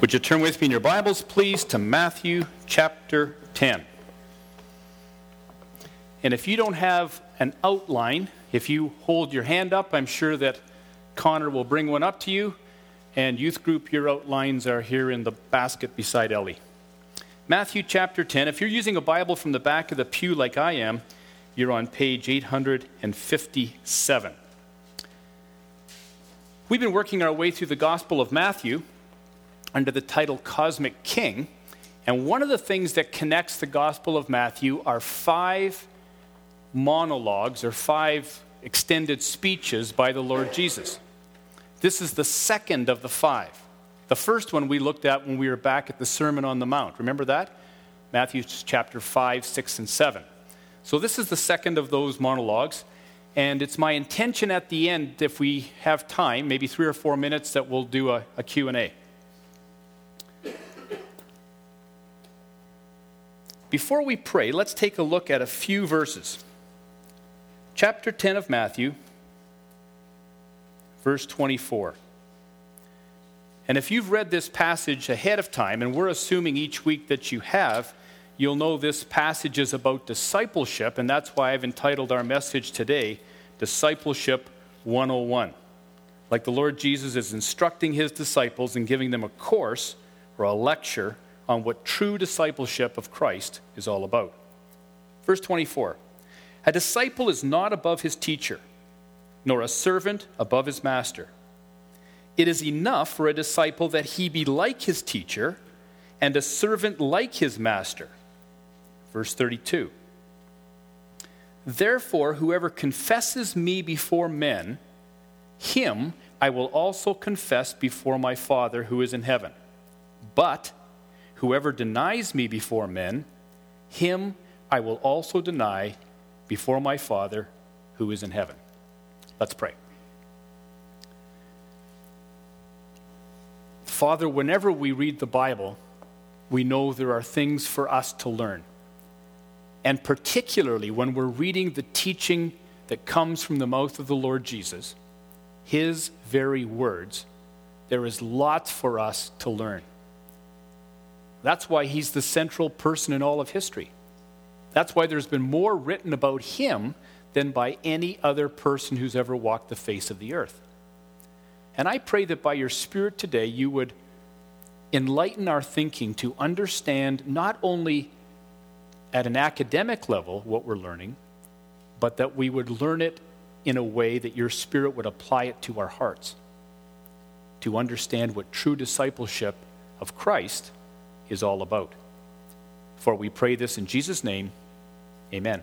Would you turn with me in your Bibles, please, to Matthew chapter 10. And if you don't have an outline, if you hold your hand up, I'm sure that Connor will bring one up to you. And youth group, your outlines are here in the basket beside Ellie. Matthew chapter 10. If you're using a Bible from the back of the pew like I am, you're on page 857. We've been working our way through the Gospel of Matthew under the title Cosmic King. And one of the things that connects the Gospel of Matthew are 5 monologues or 5 extended speeches by the Lord Jesus. This is the second of the 5. The first one we looked at when we were back at the Sermon on the Mount. Remember that? Matthew chapter 5, 6, and 7. So this is the second of those monologues. And it's my intention at the end, if we have time, maybe 3 or 4 minutes, that we'll do a Q&A. Before we pray, let's take a look at a few verses. Chapter 10 of Matthew, verse 24. And if you've read this passage ahead of time, and we're assuming each week that you have, you'll know this passage is about discipleship, and that's why I've entitled our message today, Discipleship 101. Like the Lord Jesus is instructing his disciples and giving them a course or a lecture on what true discipleship of Christ is all about. Verse 24. A disciple is not above his teacher, nor a servant above his master. It is enough for a disciple that he be like his teacher and a servant like his master. Verse 32. Therefore, whoever confesses me before men, him I will also confess before my Father who is in heaven. But whoever denies me before men, him I will also deny before my Father who is in heaven. Let's pray. Father, whenever we read the Bible, we know there are things for us to learn. And particularly when we're reading the teaching that comes from the mouth of the Lord Jesus, his very words, there is lots for us to learn. That's why he's the central person in all of history. That's why there's been more written about him than by any other person who's ever walked the face of the earth. And I pray that by your Spirit today, you would enlighten our thinking to understand not only at an academic level what we're learning, but that we would learn it in a way that your Spirit would apply it to our hearts, to understand what true discipleship of Christ is all about. For we pray this in Jesus' name, amen.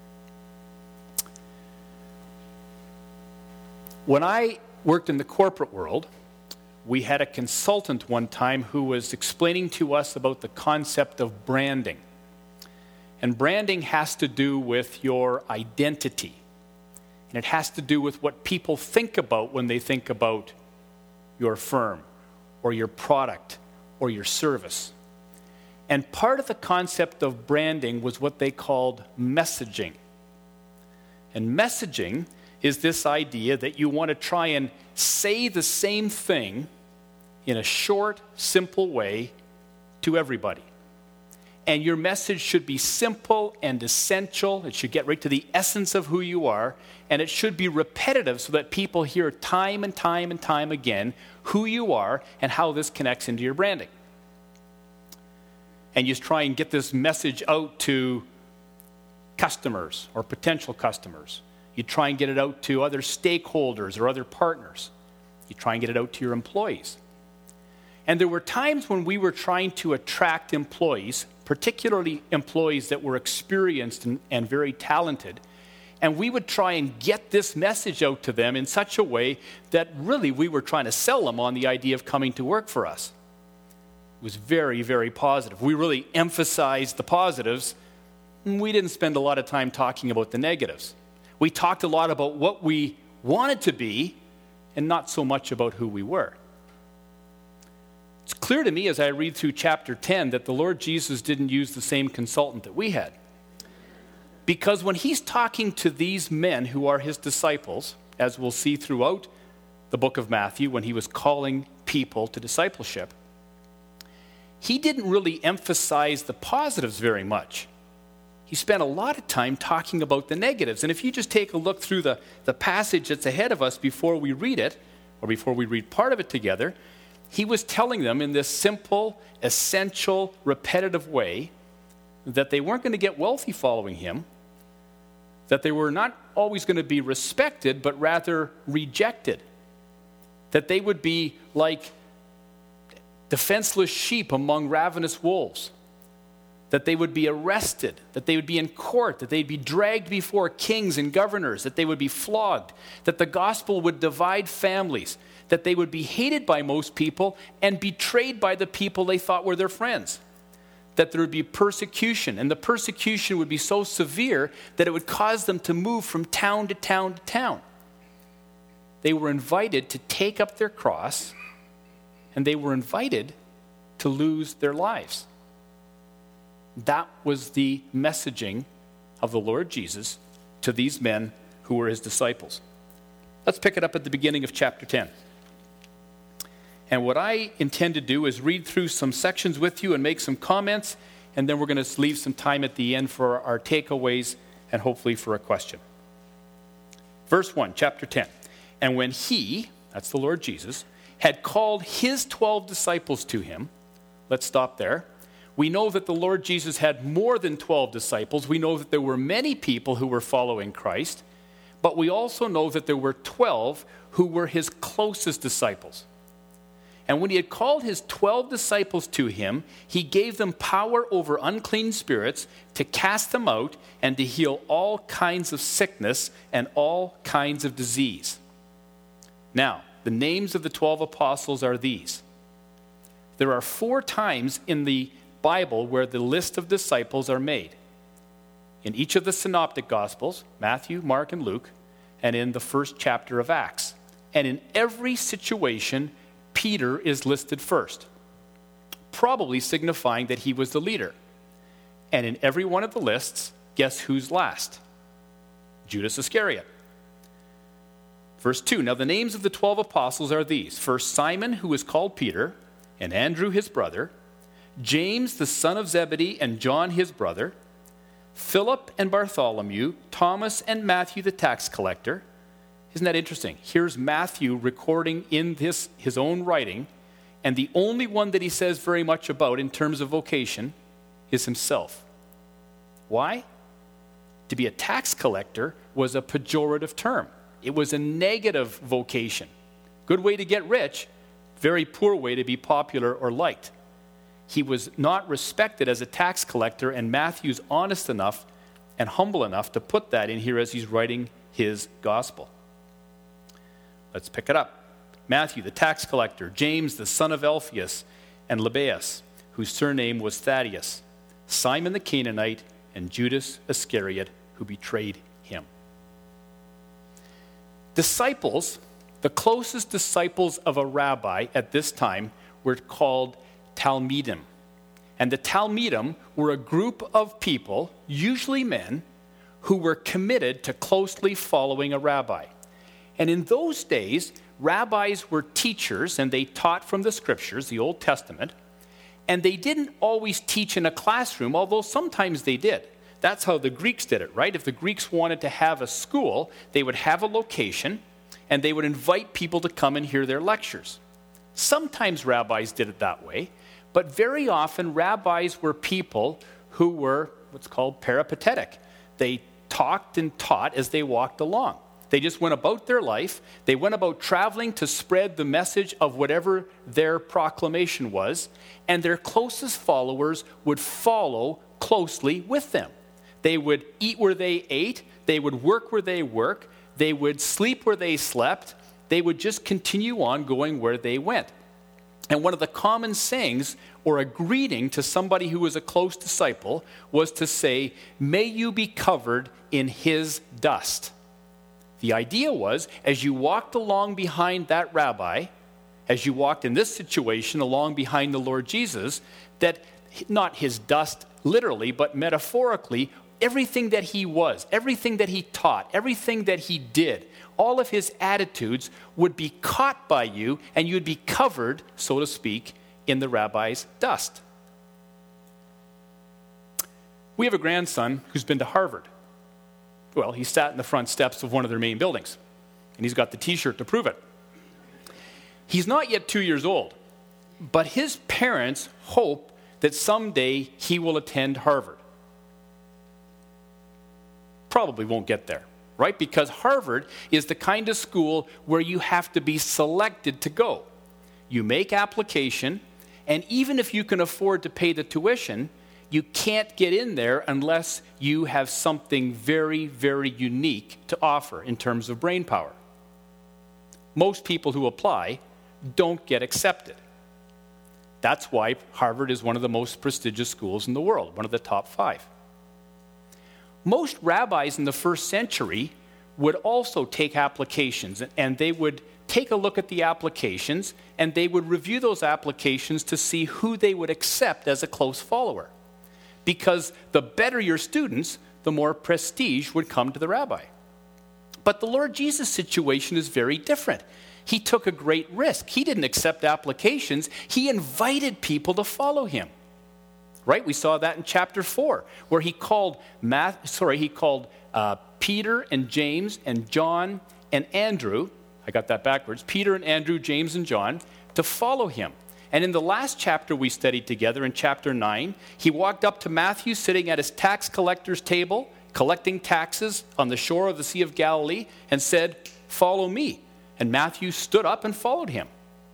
When I worked in the corporate world, we had a consultant one time who was explaining to us about the concept of branding. And branding has to do with your identity. And it has to do with what people think about when they think about your firm or your product or your service. And part of the concept of branding was what they called messaging. And messaging is this idea that you want to try and say the same thing in a short, simple way to everybody. And your message should be simple and essential. It should get right to the essence of who you are. And it should be repetitive so that people hear time and time and time again who you are and how this connects into your branding. And you try and get this message out to customers or potential customers. You try and get it out to other stakeholders or other partners. You try and get it out to your employees. And there were times when we were trying to attract employees, particularly employees that were experienced and very talented, and we would try and get this message out to them in such a way that really we were trying to sell them on the idea of coming to work for us. It was very, very positive. We really emphasized the positives. We didn't spend a lot of time talking about the negatives. We talked a lot about what we wanted to be and not so much about who we were. It's clear to me as I read through chapter 10 that the Lord Jesus didn't use the same consultant that we had. Because when he's talking to these men who are his disciples, as we'll see throughout the book of Matthew when he was calling people to discipleship, he didn't really emphasize the positives very much. He spent a lot of time talking about the negatives. And if you just take a look through the passage that's ahead of us before we read it, or before we read part of it together, he was telling them in this simple, essential, repetitive way that they weren't going to get wealthy following him, that they were not always going to be respected, but rather rejected, that they would be like defenseless sheep among ravenous wolves, that they would be arrested, that they would be in court, that they'd be dragged before kings and governors, that they would be flogged, that the gospel would divide families, that they would be hated by most people and betrayed by the people they thought were their friends, that there would be persecution, and the persecution would be so severe that it would cause them to move from town to town to town. They were invited to take up their cross, and they were invited to lose their lives. That was the messaging of the Lord Jesus to these men who were his disciples. Let's pick it up at the beginning of chapter 10. And what I intend to do is read through some sections with you and make some comments, and then we're going to leave some time at the end for our takeaways and hopefully for a question. Verse 1, chapter 10. And when he, that's the Lord Jesus, had called his 12 disciples to him, let's stop there. We know that the Lord Jesus had more than 12 disciples. We know that there were many people who were following Christ, but we also know that there were 12 who were his closest disciples. And when he had called his 12 disciples to him, he gave them power over unclean spirits to cast them out and to heal all kinds of sickness and all kinds of disease. Now, the names of the 12 apostles are these. There are 4 times in the Bible where the list of disciples are made. In each of the synoptic gospels, Matthew, Mark, and Luke, and in the first chapter of Acts. And in every situation, Peter is listed first, probably signifying that he was the leader. And in every one of the lists, guess who's last? Judas Iscariot. Verse 2, now the names of the 12 apostles are these. First, Simon, who is called Peter, and Andrew his brother, James the son of Zebedee and John his brother, Philip and Bartholomew, Thomas and Matthew the tax collector. Isn't that interesting? Here's Matthew recording in his own writing, and the only one that he says very much about in terms of vocation is himself. Why? To be a tax collector was a pejorative term. It was a negative vocation. Good way to get rich, very poor way to be popular or liked. He was not respected as a tax collector, and Matthew's honest enough and humble enough to put that in here as he's writing his gospel. Let's pick it up. Matthew, the tax collector, James, the son of Alphaeus, and Lebbaeus, whose surname was Thaddeus, Simon the Canaanite, and Judas Iscariot, who betrayed him. Disciples, the closest disciples of a rabbi at this time, were called Talmidim. And the Talmidim were a group of people, usually men, who were committed to closely following a rabbi. And in those days, rabbis were teachers, and they taught from the scriptures, the Old Testament, and they didn't always teach in a classroom, although sometimes they did. That's how the Greeks did it, right? If the Greeks wanted to have a school, they would have a location, and they would invite people to come and hear their lectures. Sometimes rabbis did it that way, but very often rabbis were people who were what's called peripatetic. They talked and taught as they walked along. They just went about their life. They went about traveling to spread the message of whatever their proclamation was, and their closest followers would follow closely with them. They would eat where they ate. They would work where they worked. They would sleep where they slept. They would just continue on going where they went. And one of the common sayings, or a greeting to somebody who was a close disciple, was to say, "May you be covered in his dust." The idea was, as you walked along behind that rabbi, as you walked in this situation along behind the Lord Jesus, that not his dust literally, but metaphorically, everything that he was, everything that he taught, everything that he did, all of his attitudes would be caught by you, and you'd be covered, so to speak, in the rabbi's dust. We have a grandson who's been to Harvard. Well, he sat in the front steps of one of their main buildings, and he's got the T-shirt to prove it. He's not yet 2 years old, but his parents hope that someday he will attend Harvard. Probably won't get there, right? Because Harvard is the kind of school where you have to be selected to go. You make application, and even if you can afford to pay the tuition, you can't get in there unless you have something very, very unique to offer in terms of brain power. Most people who apply don't get accepted. That's why Harvard is one of the most prestigious schools in the world, one of the top 5. Most rabbis in the first century would also take applications, and they would take a look at the applications, and they would review those applications to see who they would accept as a close follower. Because the better your students, the more prestige would come to the rabbi. But the Lord Jesus' situation is very different. He took a great risk. He didn't accept applications. He invited people to follow him. Right? We saw that in chapter 4, where he called Peter and James and John and Andrew. I got that backwards. Peter and Andrew, James and John, to follow him. And in the last chapter we studied together, in chapter 9, he walked up to Matthew sitting at his tax collector's table, collecting taxes on the shore of the Sea of Galilee, and said, "Follow me." And Matthew stood up and followed him.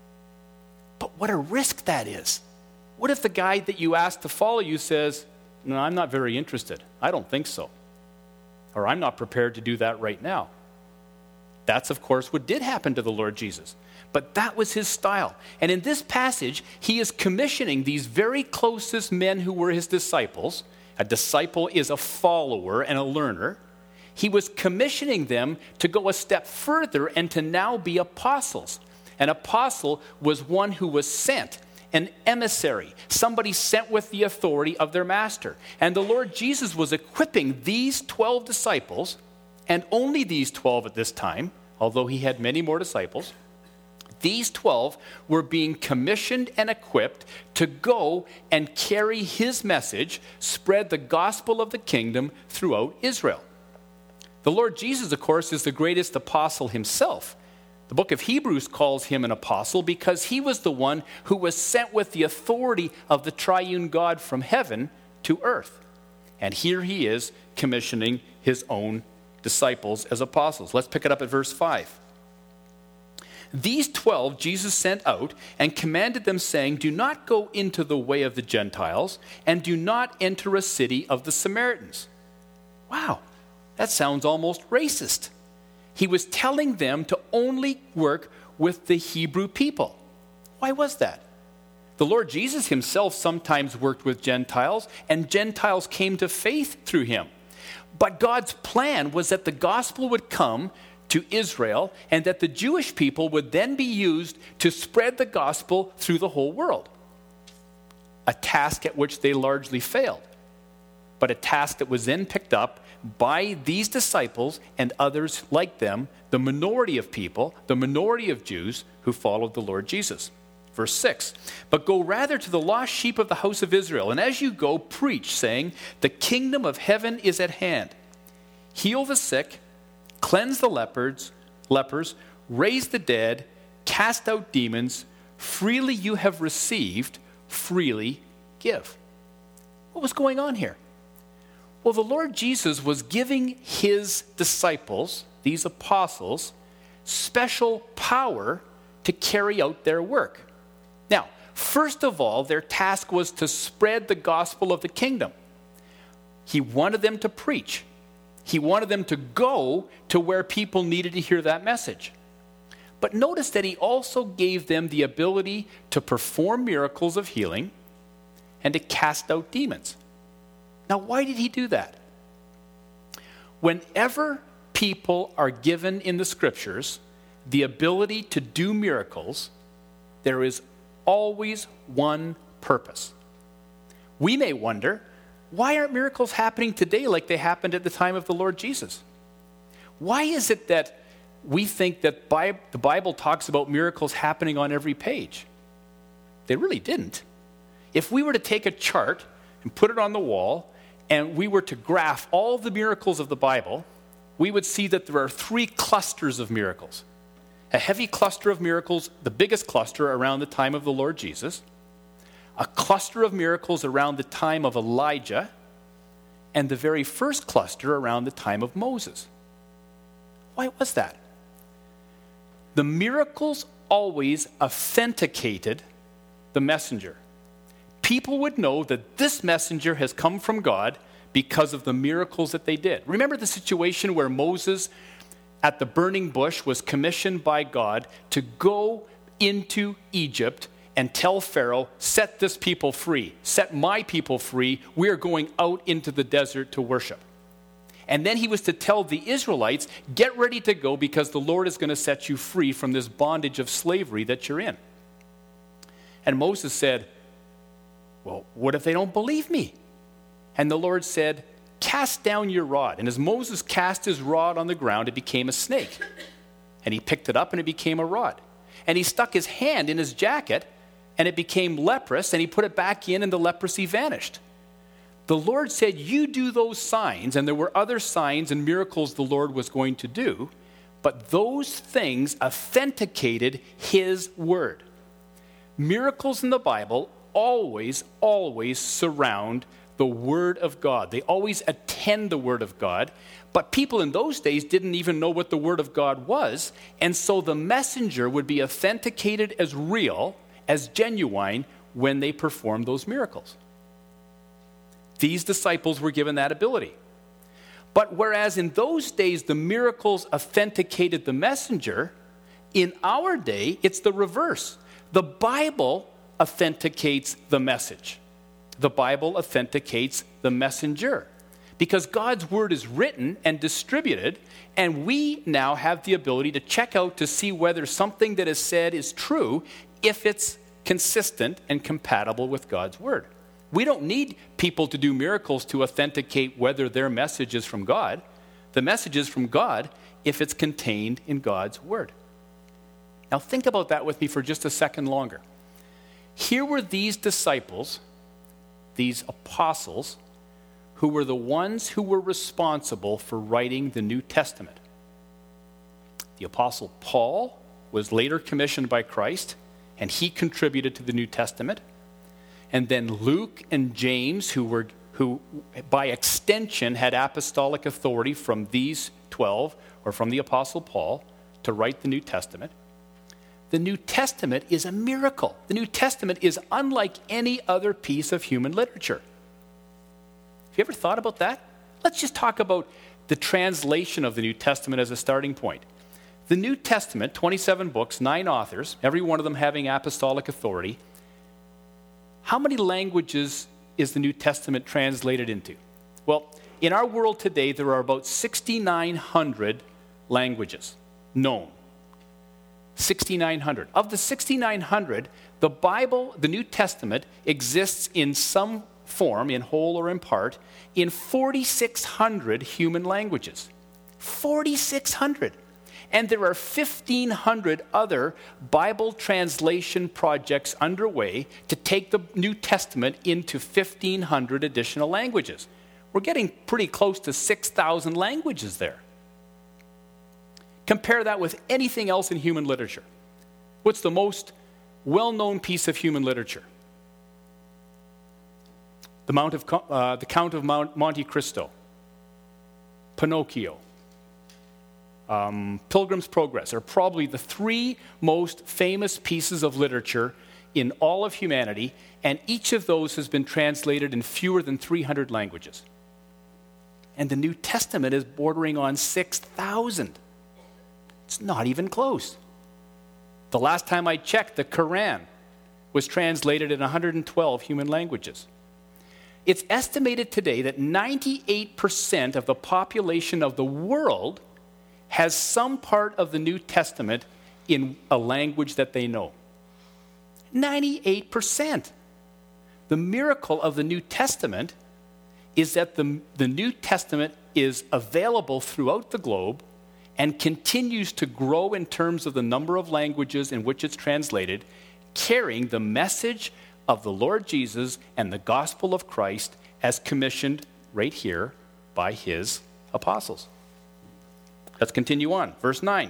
But what a risk that is. What if the guy that you asked to follow you says, "No, I'm not very interested. I don't think so." Or, "I'm not prepared to do that right now." That's, of course, what did happen to the Lord Jesus. But that was his style. And in this passage, he is commissioning these very closest men who were his disciples. A disciple is a follower and a learner. He was commissioning them to go a step further and to now be apostles. An apostle was one who was sent, an emissary, somebody sent with the authority of their master. And the Lord Jesus was equipping these 12 disciples, and only these 12 at this time, although he had many more disciples. These 12 were being commissioned and equipped to go and carry his message, spread the gospel of the kingdom throughout Israel. The Lord Jesus, of course, is the greatest apostle himself. The book of Hebrews calls him an apostle because he was the one who was sent with the authority of the triune God from heaven to earth. And here he is commissioning his own disciples as apostles. Let's pick it up at verse 5. These 12 Jesus sent out and commanded them, saying, "Do not go into the way of the Gentiles, and do not enter a city of the Samaritans." Wow, that sounds almost racist. He was telling them to only work with the Hebrew people. Why was that? The Lord Jesus himself sometimes worked with Gentiles, and Gentiles came to faith through him. But God's plan was that the gospel would come to Israel, and that the Jewish people would then be used to spread the gospel through the whole world. A task at which they largely failed, but a task that was then picked up by these disciples and others like them, the minority of people, the minority of Jews who followed the Lord Jesus. Verse 6, "But go rather to the lost sheep of the house of Israel, and as you go, preach, saying, the kingdom of heaven is at hand. Heal the sick, cleanse the lepers, raise the dead, cast out demons. Freely you have received, freely give." What was going on here? Well, the Lord Jesus was giving his disciples, these apostles, special power to carry out their work. Now, first of all, their task was to spread the gospel of the kingdom. He wanted them to preach. He wanted them to go to where people needed to hear that message. But notice that he also gave them the ability to perform miracles of healing and to cast out demons. Now, why did he do that? Whenever people are given in the scriptures the ability to do miracles, there is always one purpose. We may wonder, why aren't miracles happening today like they happened at the time of the Lord Jesus? Why is it that we think that the Bible talks about miracles happening on every page? They really didn't. If we were to take a chart and put it on the wall and we were to graph all the miracles of the Bible, we would see that there are 3 clusters of miracles. A heavy cluster of miracles, the biggest cluster around the time of the Lord Jesus, a cluster of miracles around the time of Elijah, and the very first cluster around the time of Moses. Why was that? The miracles always authenticated the messenger. People would know that this messenger has come from God because of the miracles that they did. Remember the situation where Moses at the burning bush was commissioned by God to go into Egypt and tell Pharaoh, set this people free, set my people free, we are going out into the desert to worship. And then he was to tell the Israelites, get ready to go because the Lord is going to set you free from this bondage of slavery that you're in. And Moses said, well, what if they don't believe me? And the Lord said, cast down your rod. And as Moses cast his rod on the ground, it became a snake. And he picked it up and it became a rod. And he stuck his hand in his jacket and it became leprous, and he put it back in and the leprosy vanished. The Lord said, you do those signs, and there were other signs and miracles the Lord was going to do, but those things authenticated his word. Miracles in the Bible always surround the word of God. They always attend the word of God, but people in those days didn't even know what the word of God was, and so the messenger would be authenticated as real, as genuine, when they performed those miracles. These disciples were given that ability. But whereas in those days the miracles authenticated the messenger, in our day it's the reverse. The Bible authenticates the message. The Bible authenticates the messenger. Because God's word is written and distributed, and we now have the ability to check out to see whether something that is said is true if it's consistent and compatible with God's word. We don't need people to do miracles to authenticate whether their message is from God. The message is from God if it's contained in God's word. Now think about that with me for just a second longer. Here were these disciples, these apostles, who were the ones who were responsible for writing the New Testament. The apostle Paul was later commissioned by Christ, and he contributed to the New Testament. And then Luke and James, who by extension had apostolic authority from these 12, or from the Apostle Paul, to write the New Testament. The New Testament is a miracle. The New Testament is unlike any other piece of human literature. Have you ever thought about that? Let's just talk about the translation of the New Testament as a starting point. The New Testament, 27 books, 9 authors, every one of them having apostolic authority. How many languages is the New Testament translated into? Well, in our world today, there are about 6,900 languages known. 6,900. Of the 6,900, the Bible, the New Testament, exists in some form, in whole or in part, in 4,600 human languages. 4,600. And there are 1,500 other Bible translation projects underway to take the New Testament into 1,500 additional languages. We're getting pretty close to 6,000 languages there. Compare that with anything else in human literature. What's the most well-known piece of human literature? The Count of Monte Cristo, Pinocchio, Pilgrim's Progress are probably the 3 most famous pieces of literature in all of humanity, and each of those has been translated in fewer than 300 languages. And the New Testament is bordering on 6,000. It's not even close. The last time I checked, the Quran was translated in 112 human languages. It's estimated today that 98% of the population of the world has some part of the New Testament in a language that they know. 98%. The miracle of the New Testament is that the New Testament is available throughout the globe and continues to grow in terms of the number of languages in which it's translated, carrying the message of the Lord Jesus and the gospel of Christ as commissioned right here by his apostles. Let's continue on. Verse 9.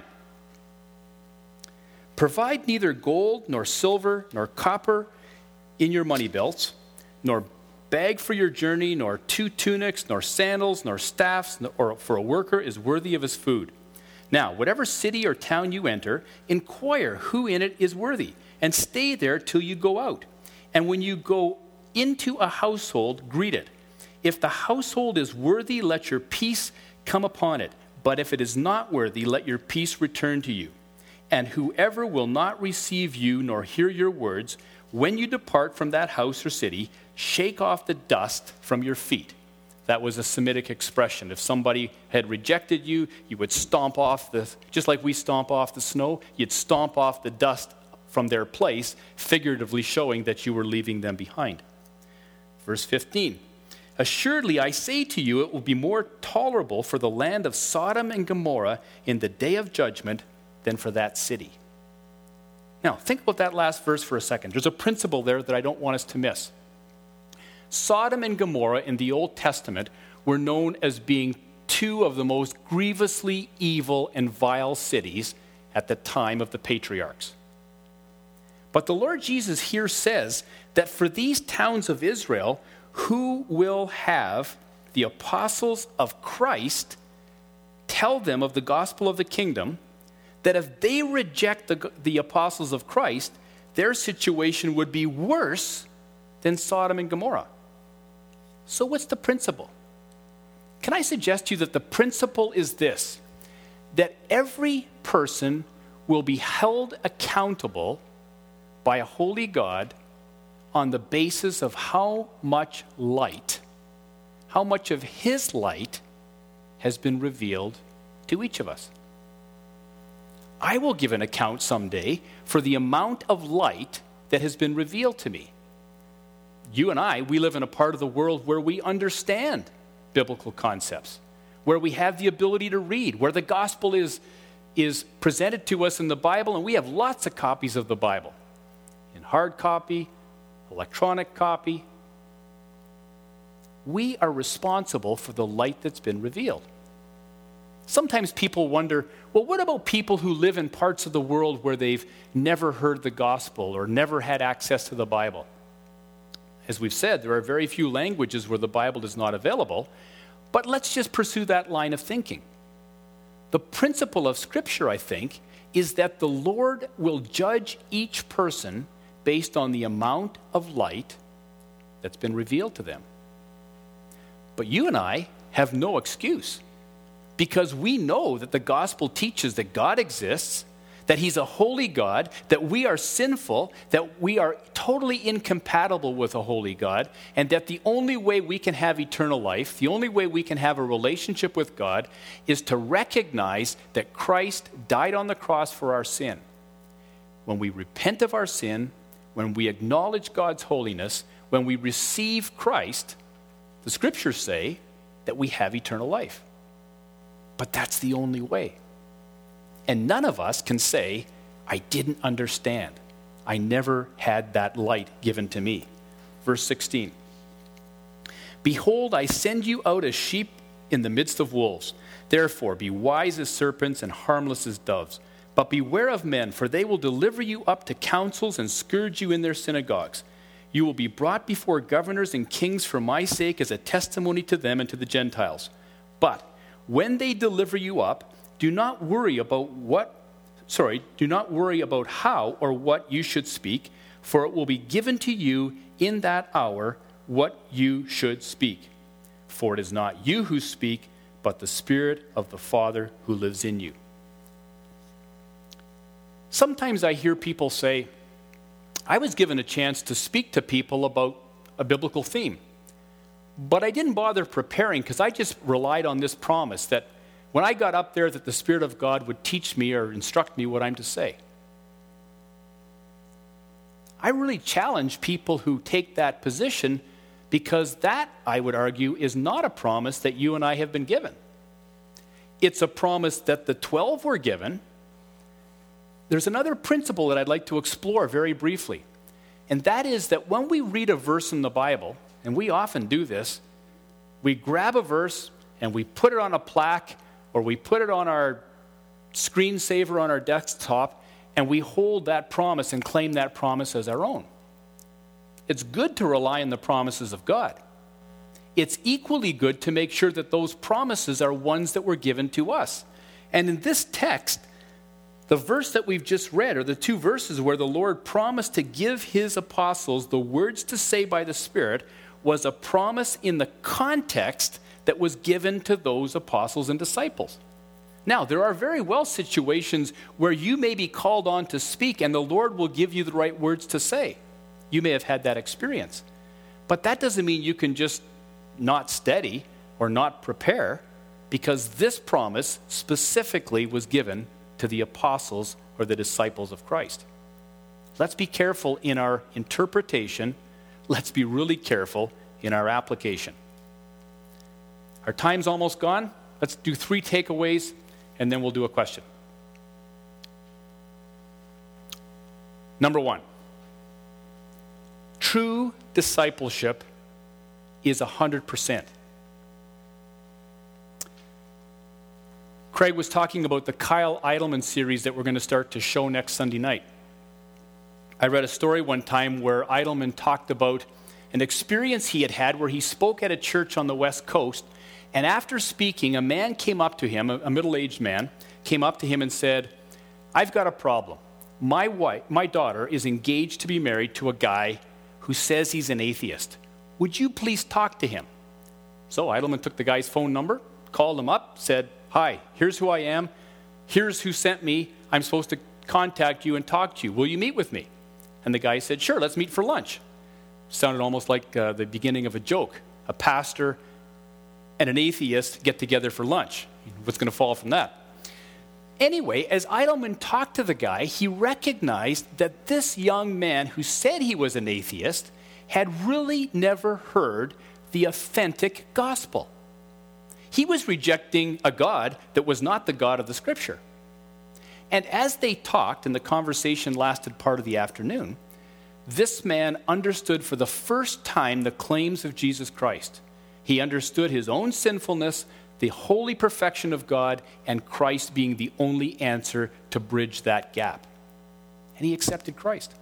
Provide neither gold, nor silver, nor copper in your money belts, nor bag for your journey, nor 2 tunics, nor sandals, nor staffs, or for a worker is worthy of his food. Now, whatever city or town you enter, inquire who in it is worthy, and stay there till you go out. And when you go into a household, greet it. If the household is worthy, let your peace come upon it. But if it is not worthy, let your peace return to you. And whoever will not receive you nor hear your words, when you depart from that house or city, shake off the dust from your feet. That was a Semitic expression. If somebody had rejected you, you would stomp off just like we stomp off the snow, you'd stomp off the dust from their place, figuratively showing that you were leaving them behind. Verse 15. Assuredly, I say to you, it will be more tolerable for the land of Sodom and Gomorrah in the day of judgment than for that city. Now, think about that last verse for a second. There's a principle there that I don't want us to miss. Sodom and Gomorrah in the Old Testament were known as being two of the most grievously evil and vile cities at the time of the patriarchs. But the Lord Jesus here says that for these towns of Israel, who will have the apostles of Christ tell them of the gospel of the kingdom, that if they reject the apostles of Christ, their situation would be worse than Sodom and Gomorrah. So what's the principle? Can I suggest to you that the principle is this, that every person will be held accountable by a holy God on the basis of how much light, how much of his light has been revealed to each of us. I will give an account someday for the amount of light that has been revealed to me. You and I, we live in a part of the world where we understand biblical concepts, where we have the ability to read, where the gospel is presented to us in the Bible, and we have lots of copies of the Bible, in hard copy, electronic copy. We are responsible for the light that's been revealed. Sometimes people wonder, well, what about people who live in parts of the world where they've never heard the gospel or never had access to the Bible? As we've said, there are very few languages where the Bible is not available, but let's just pursue that line of thinking. The principle of Scripture, I think, is that the Lord will judge each person based on the amount of light that's been revealed to them. But you and I have no excuse, because we know that the gospel teaches that God exists, that he's a holy God, that we are sinful, that we are totally incompatible with a holy God, and that the only way we can have eternal life, the only way we can have a relationship with God, is to recognize that Christ died on the cross for our sin. When we repent of our sin, when we acknowledge God's holiness, when we receive Christ, the scriptures say that we have eternal life. But that's the only way. And none of us can say, I didn't understand. I never had that light given to me. Verse 16. Behold, I send you out as sheep in the midst of wolves. Therefore, be wise as serpents and harmless as doves. But beware of men, for they will deliver you up to councils and scourge you in their synagogues. You will be brought before governors and kings for my sake as a testimony to them and to the Gentiles. But when they deliver you up, do not worry about how or what you should speak, for it will be given to you in that hour what you should speak. For it is not you who speak, but the Spirit of the Father who lives in you. Sometimes I hear people say, I was given a chance to speak to people about a biblical theme, but I didn't bother preparing because I just relied on this promise that when I got up there that the Spirit of God would teach me or instruct me what I'm to say. I really challenge people who take that position because that, I would argue, is not a promise that you and I have been given. It's a promise that the 12 were given. There's another principle that I'd like to explore very briefly, and that is that when we read a verse in the Bible, and we often do this, we grab a verse and we put it on a plaque or we put it on our screensaver on our desktop and we hold that promise and claim that promise as our own. It's good to rely on the promises of God. It's equally good to make sure that those promises are ones that were given to us. And in this text, the verse that we've just read, or the two verses where the Lord promised to give his apostles the words to say by the Spirit, was a promise in the context that was given to those apostles and disciples. Now, there are very well situations where you may be called on to speak and the Lord will give you the right words to say. You may have had that experience. But that doesn't mean you can just not study or not prepare, because this promise specifically was given to the apostles or the disciples of Christ. Let's be careful in our interpretation. Let's be really careful in our application. Our time's almost gone. Let's do 3 takeaways, and then we'll do a question. Number 1, true discipleship is 100%. Craig was talking about the Kyle Idleman series that we're going to start to show next Sunday night. I read a story one time where Idleman talked about an experience he had had where he spoke at a church on the West Coast, and after speaking, a man came up to him, a middle-aged man, came up to him and said, "I've got a problem. My daughter is engaged to be married to a guy who says he's an atheist. Would you please talk to him?" So Idleman took the guy's phone number, called him up, said, "Hi, here's who I am. Here's who sent me. I'm supposed to contact you and talk to you. Will you meet with me?" And the guy said, "Sure, let's meet for lunch." Sounded almost like the beginning of a joke. A pastor and an atheist get together for lunch. What's going to fall from that? Anyway, as Idleman talked to the guy, he recognized that this young man who said he was an atheist had really never heard the authentic gospel. He was rejecting a God that was not the God of the Scripture. And as they talked, and the conversation lasted part of the afternoon, this man understood for the first time the claims of Jesus Christ. He understood his own sinfulness, the holy perfection of God, and Christ being the only answer to bridge that gap. And he accepted Christ.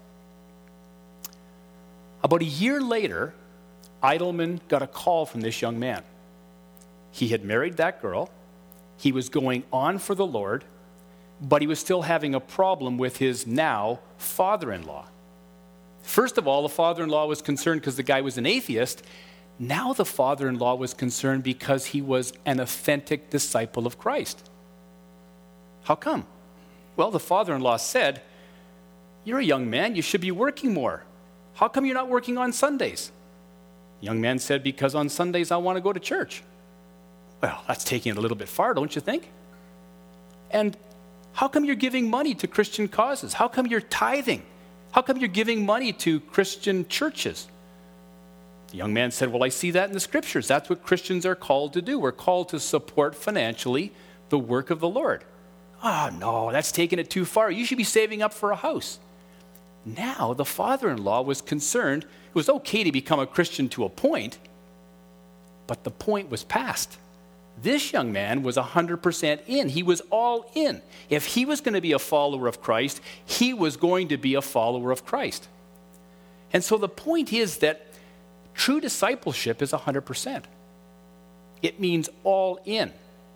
About a year later, Idleman got a call from this young man. He had married that girl. He was going on for the Lord, but he was still having a problem with his now father-in-law. First of all, the father-in-law was concerned because the guy was an atheist. Now the father-in-law was concerned because he was an authentic disciple of Christ. How come? Well, the father-in-law said, "You're a young man, you should be working more. How come you're not working on Sundays?" The young man said, "Because on Sundays I want to go to church." Well, that's taking it a little bit far, don't you think? "And how come you're giving money to Christian causes? How come you're tithing? How come you're giving money to Christian churches?" The young man said, "Well, I see that in the Scriptures. That's what Christians are called to do. We're called to support financially the work of the Lord." "Oh, no, that's taking it too far. You should be saving up for a house." Now the father-in-law was concerned. It was okay to become a Christian to a point, but the point was past. This young man was 100% in. He was all in. If he was going to be a follower of Christ, he was going to be a follower of Christ. And so the point is that true discipleship is 100%. It means all in.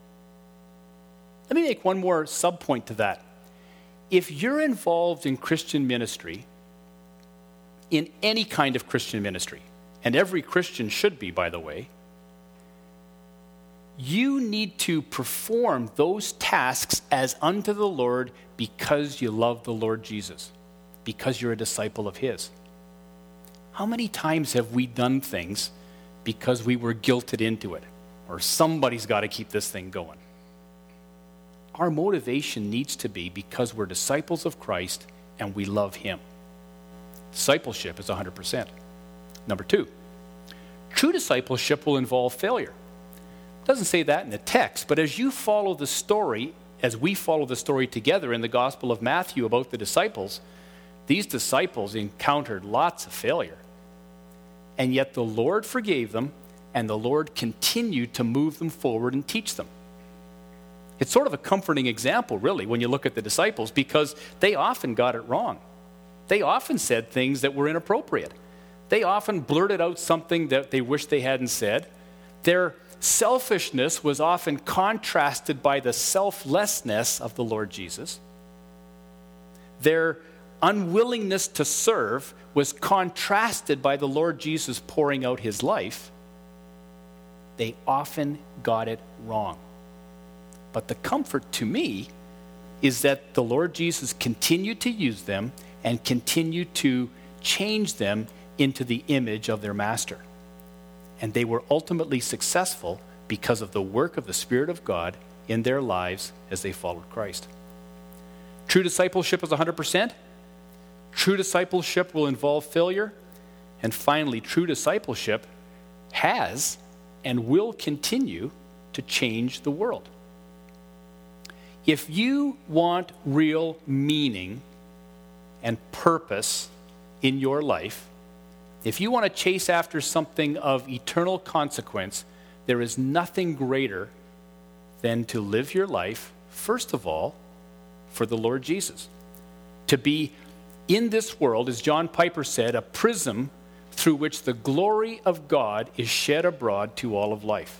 Let me make one more sub-point to that. If you're involved in Christian ministry, in any kind of Christian ministry, and every Christian should be, by the way, you need to perform those tasks as unto the Lord because you love the Lord Jesus, because you're a disciple of His. How many times have we done things because we were guilted into it, or somebody's got to keep this thing going? Our motivation needs to be because we're disciples of Christ and we love Him. Discipleship is 100%. Number 2, true discipleship will involve failure. It doesn't say that in the text, but as you follow the story, as we follow the story together in the Gospel of Matthew about the disciples, these disciples encountered lots of failure. And yet the Lord forgave them and the Lord continued to move them forward and teach them. It's sort of a comforting example, really, when you look at the disciples, because they often got it wrong. They often said things that were inappropriate. They often blurted out something that they wished they hadn't said. Their selfishness was often contrasted by the selflessness of the Lord Jesus. Their unwillingness to serve was contrasted by the Lord Jesus pouring out his life. They often got it wrong. But the comfort to me is that the Lord Jesus continued to use them and continued to change them into the image of their master. And they were ultimately successful because of the work of the Spirit of God in their lives as they followed Christ. True discipleship is 100%. True discipleship will involve failure. And finally, true discipleship has and will continue to change the world. If you want real meaning and purpose in your life, if you want to chase after something of eternal consequence, there is nothing greater than to live your life, first of all, for the Lord Jesus. To be in this world, as John Piper said, a prism through which the glory of God is shed abroad to all of life.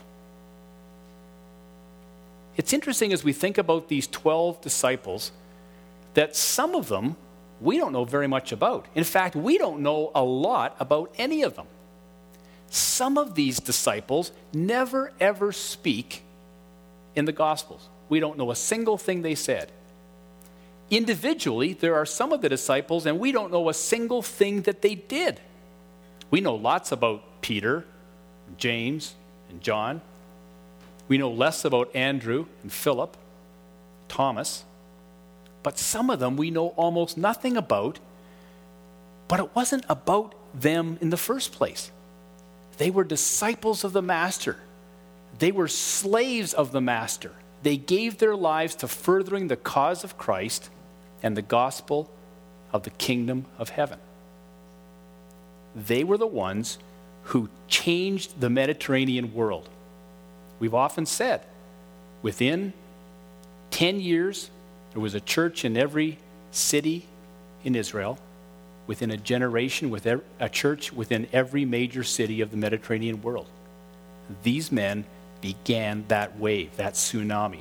It's interesting as we think about these 12 disciples that some of them we don't know very much about. In fact, we don't know a lot about any of them. Some of these disciples never ever speak in the Gospels. We don't know a single thing they said. Individually, there are some of the disciples, and we don't know a single thing that they did. We know lots about Peter, James, and John. We know less about Andrew and Philip, Thomas. But some of them we know almost nothing about, but it wasn't about them in the first place. They were disciples of the Master. They were slaves of the Master. They gave their lives to furthering the cause of Christ and the gospel of the kingdom of heaven. They were the ones who changed the Mediterranean world. We've often said, within 10 years, there was a church in every city in Israel. Within a generation, with a church within every major city of the Mediterranean world. These men began that wave, that tsunami.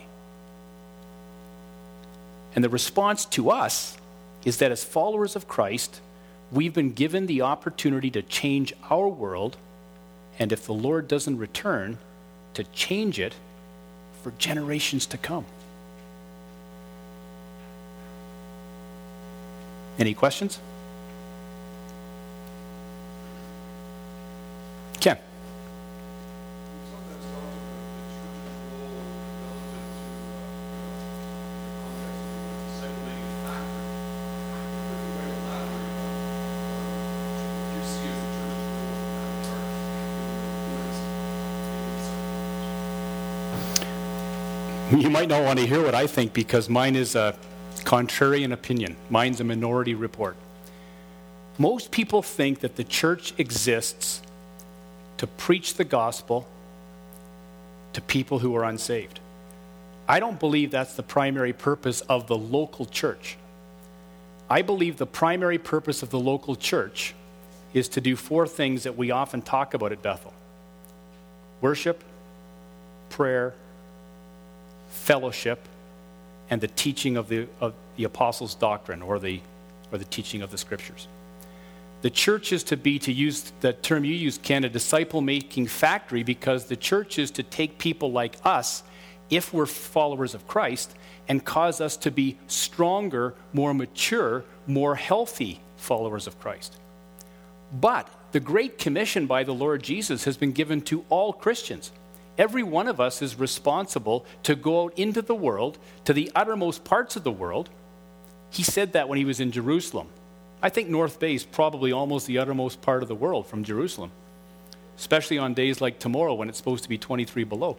And the response to us is that as followers of Christ, we've been given the opportunity to change our world, and if the Lord doesn't return, to change it for generations to come. Any questions? Ken. You might not want to hear what I think because mine is a contrarian opinion. Mine's a minority report. Most people think that the church exists to preach the gospel to people who are unsaved. I don't believe that's the primary purpose of the local church. I believe the primary purpose of the local church is to do 4 things that we often talk about at Bethel: worship, prayer, fellowship, and the teaching of the apostles' doctrine or the teaching of the scriptures. The church is to use the term you use, Ken, a disciple-making factory, because the church is to take people like us, if we're followers of Christ, and cause us to be stronger, more mature, more healthy followers of Christ. But the Great Commission by the Lord Jesus has been given to all Christians. Every one of us is responsible to go out into the world, to the uttermost parts of the world. He said that when he was in Jerusalem. I think North Bay is probably almost the uttermost part of the world from Jerusalem, especially on days like tomorrow when it's supposed to be 23 below.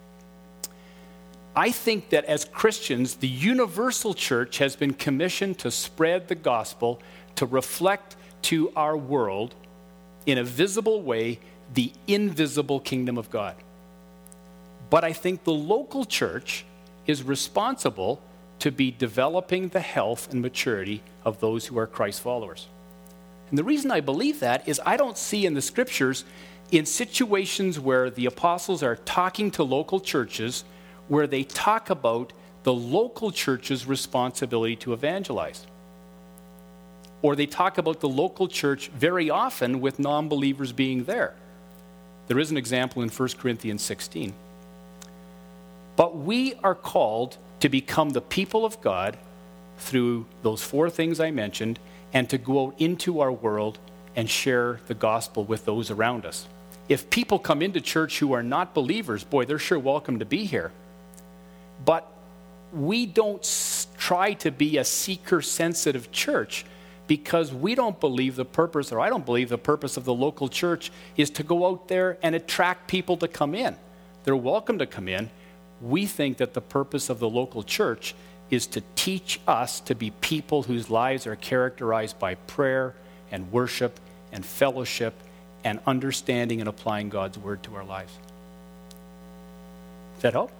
I think that as Christians, the universal church has been commissioned to spread the gospel, to reflect to our world in a visible way the invisible kingdom of God. But I think the local church is responsible to be developing the health and maturity of those who are Christ followers. And the reason I believe that is I don't see in the scriptures, in situations where the apostles are talking to local churches, where they talk about the local church's responsibility to evangelize. Or they talk about the local church very often with non-believers being there. There is an example in 1 Corinthians 16. But we are called to become the people of God through those four things I mentioned, and to go out into our world and share the gospel with those around us. If people come into church who are not believers, boy, they're sure welcome to be here. But we don't try to be a seeker-sensitive church, because we don't believe the purpose, or I don't believe the purpose of the local church is to go out there and attract people to come in. They're welcome to come in. We think that the purpose of the local church is to teach us to be people whose lives are characterized by prayer and worship and fellowship and understanding and applying God's word to our lives. Does that help?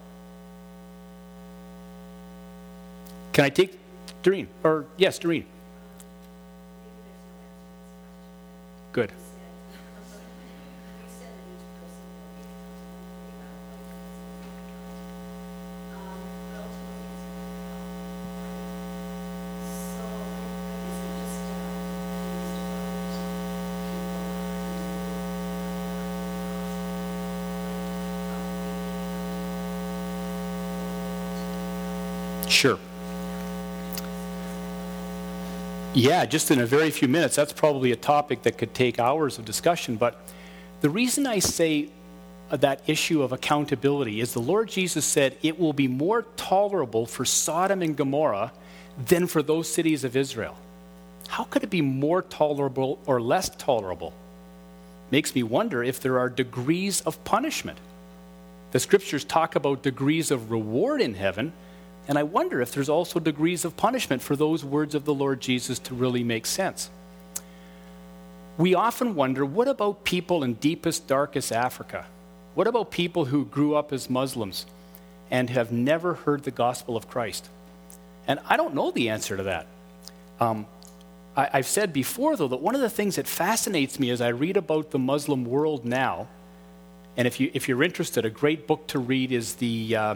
Can I take Doreen? Or yes, Doreen. Good. Sure. Yeah, just in a very few minutes. That's probably a topic that could take hours of discussion. But the reason I say that issue of accountability is the Lord Jesus said it will be more tolerable for Sodom and Gomorrah than for those cities of Israel. How could it be more tolerable or less tolerable? Makes me wonder if there are degrees of punishment. The scriptures talk about degrees of reward in heaven, and I wonder if there's also degrees of punishment for those words of the Lord Jesus to really make sense. We often wonder, what about people in deepest, darkest Africa? What about people who grew up as Muslims and have never heard the gospel of Christ? And I don't know the answer to that. I've said before, though, that one of the things that fascinates me as I read about the Muslim world now, and if you're interested, a great book to read is the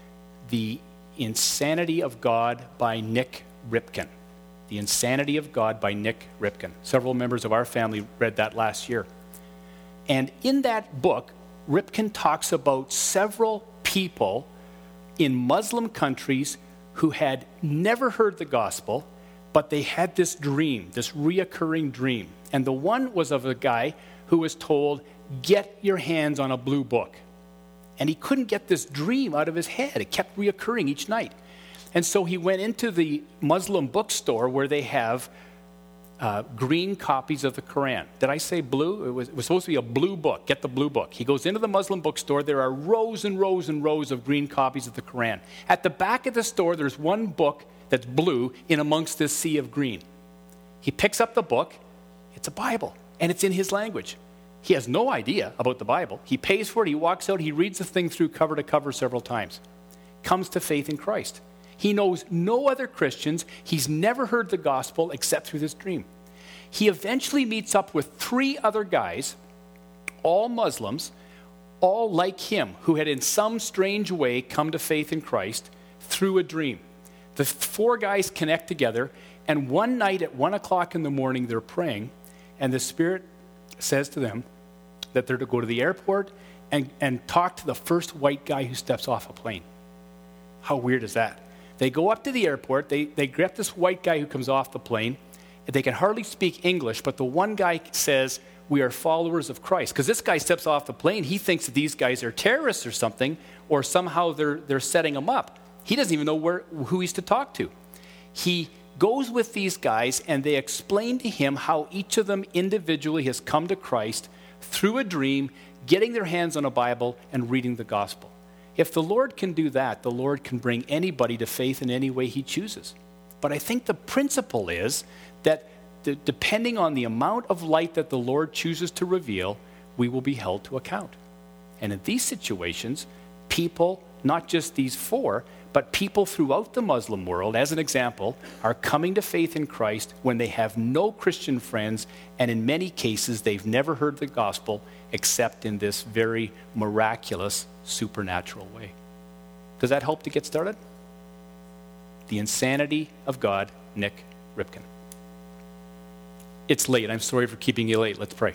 Insanity of God by Nick Ripken. The Insanity of God by Nick Ripken. Several members of our family read that last year. And in that book, Ripken talks about several people in Muslim countries who had never heard the gospel, but they had this dream, this reoccurring dream. And the one was of a guy who was told, get your hands on a blue book. And he couldn't get this dream out of his head. It kept reoccurring each night. And so he went into the Muslim bookstore where they have green copies of the Quran. Did I say blue? It was supposed to be a blue book. Get the blue book. He goes into the Muslim bookstore. There are rows and rows and rows of green copies of the Quran. At the back of the store, there's one book that's blue in amongst this sea of green. He picks up the book. It's a Bible, and it's in his language. He has no idea about the Bible. He pays for it. He walks out. He reads the thing through cover to cover several times. Comes to faith in Christ. He knows no other Christians. He's never heard the gospel except through this dream. He eventually meets up with 3 other guys, all Muslims, all like him, who had in some strange way come to faith in Christ through a dream. The 4 guys connect together, and one night at 1 o'clock in the morning, they're praying, and the Spirit says to them that they're to go to the airport and talk to the first white guy who steps off a plane. How weird is that? They go up to the airport, they get this white guy who comes off the plane, and they can hardly speak English, but the one guy says, we are followers of Christ. Because this guy steps off the plane, he thinks that these guys are terrorists or something, or somehow they're setting him up. He doesn't even know who he's to talk to. He goes with these guys, and they explain to him how each of them individually has come to Christ through a dream, getting their hands on a Bible and reading the gospel. If the Lord can do that, the Lord can bring anybody to faith in any way he chooses. But I think the principle is that depending on the amount of light that the Lord chooses to reveal, we will be held to account. And in these situations, people, not just these four, but people throughout the Muslim world, as an example, are coming to faith in Christ when they have no Christian friends, and in many cases, they've never heard the gospel except in this very miraculous, supernatural way. Does that help to get started? The Insanity of God, Nick Ripken. It's late. I'm sorry for keeping you late. Let's pray.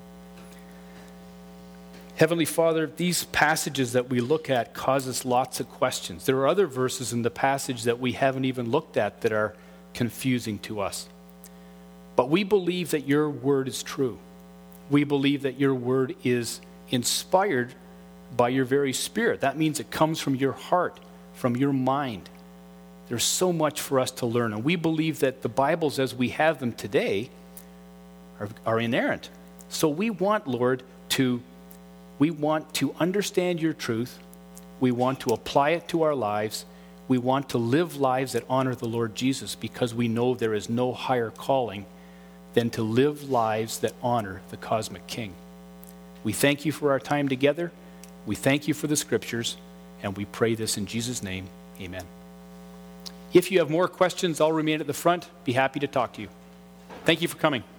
Heavenly Father, these passages that we look at cause us lots of questions. There are other verses in the passage that we haven't even looked at that are confusing to us. But we believe that your word is true. We believe that your word is inspired by your very Spirit. That means it comes from your heart, from your mind. There's so much for us to learn. And we believe that the Bibles as we have them today are inerrant. So we want, Lord, to understand your truth. We want to apply it to our lives. We want to live lives that honor the Lord Jesus, because we know there is no higher calling than to live lives that honor the cosmic King. We thank you for our time together. We thank you for the scriptures, and we pray this in Jesus' name. Amen. If you have more questions, I'll remain at the front. Be happy to talk to you. Thank you for coming.